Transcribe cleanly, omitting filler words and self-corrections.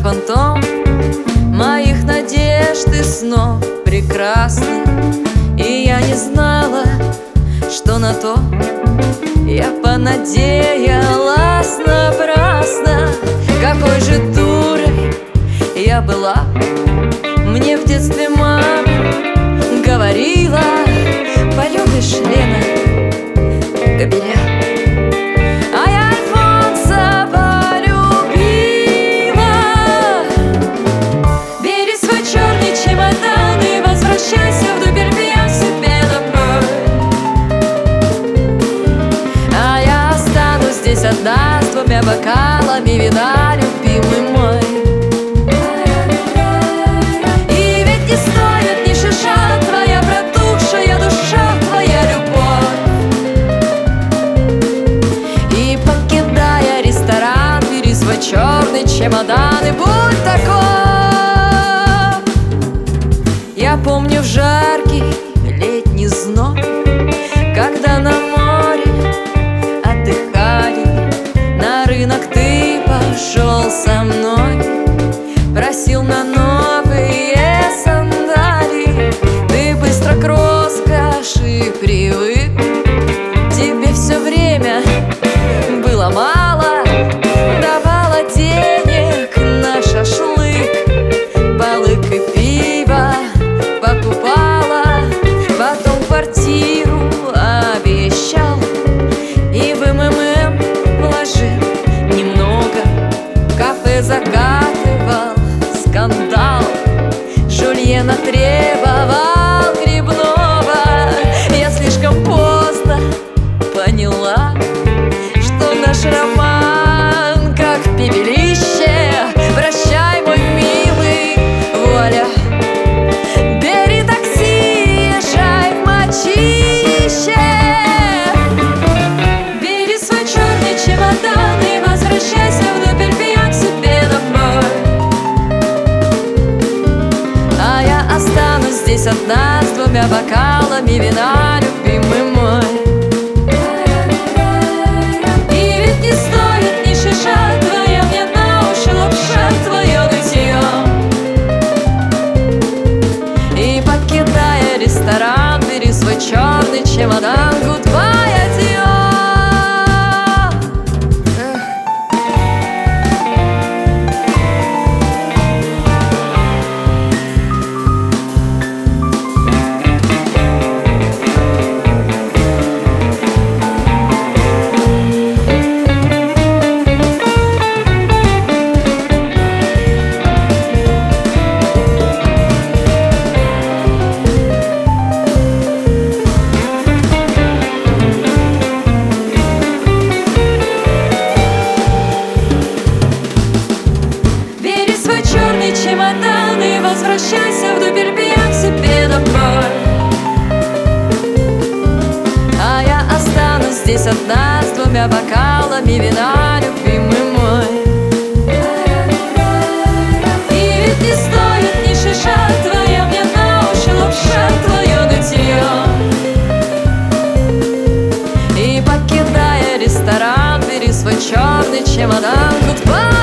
фантом моих надежд и снов прекрасный. И я не знала, что на то я понадеялась напрасно. Какой же дурой я была, мне в детстве мама говорила: полюбишь, Лена, Кобеля. А я Альфонса полюбила. Бери свой черный чемодан и возвращайся в Дубельвия себе домой. А я останусь здесь одна с двумя бокалами вина, любимый мой. И ведь не стоит ни шиша твоя протухшая душа, твоя любовь. И покидая ресторан, бери свой черный чемодан и будь таков. Я помню в жаркий летний зной, когда на море отдыхали, на рынок ты пошел со мной, просил на новые сандали. Ты быстро к роскоши привык, тебе все время было мало, давала денег на шашлык, балык и пиво покупала, потом квартиру обещал и в МММ вложил немного, в кафе закатывал скандал, Жульена требовал грибного. Я слишком поздно поняла, что наш роман как пепелище. Прощай, мой милый, вуаля. Бери такси, езжай в Мочище. Бери свой черный чемодан и возвращайся в Дубельвия к себе домой. А я останусь здесь одна с двумя бокалами вина, любимый мой. И ведь не стоит ни шиша твоя мне на уши лапша, твое нытье. И покидая ресторан, бери свой черный чемодан, goodbye, адьё. Черный чемодан и возвращайся в Дубельвия к себе домой. А я останусь здесь одна с двумя бокалами вина, любимый мой. И ведь не стоит ни шиша твоя мне на уши лапша, твое нытье. И покидая ресторан, бери свой черный чемодан, goodbye.